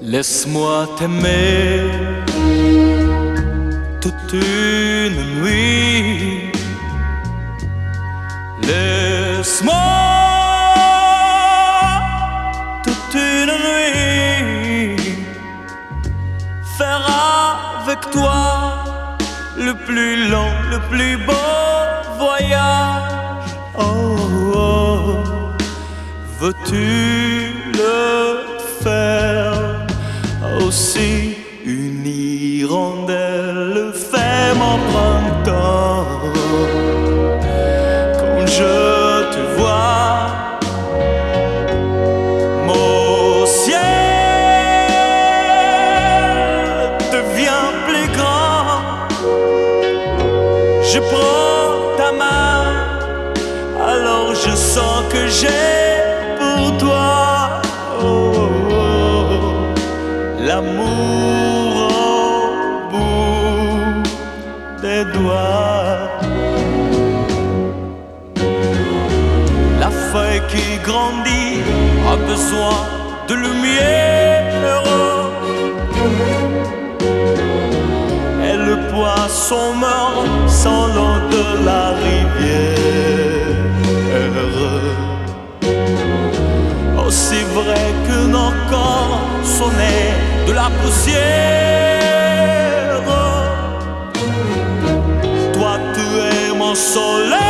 Laisse-moi t'aimer toute une nuit. Laisse-moi toute une nuit faire avec toi le plus long, le plus beau voyage. Oh, oh. Veux-tu le faire aussi? Une hirondelle fait mon printemps. Quand je te vois, mon ciel devient plus grand. Je prends ta main, alors je sens que j'ai pour toi l'amour au bout des doigts. La feuille qui grandit a besoin de lumière, et le poisson meurt sans l'eau de la rivière. Aussi vrai que nos corps sont nés de la poussière, toi tu es mon soleil.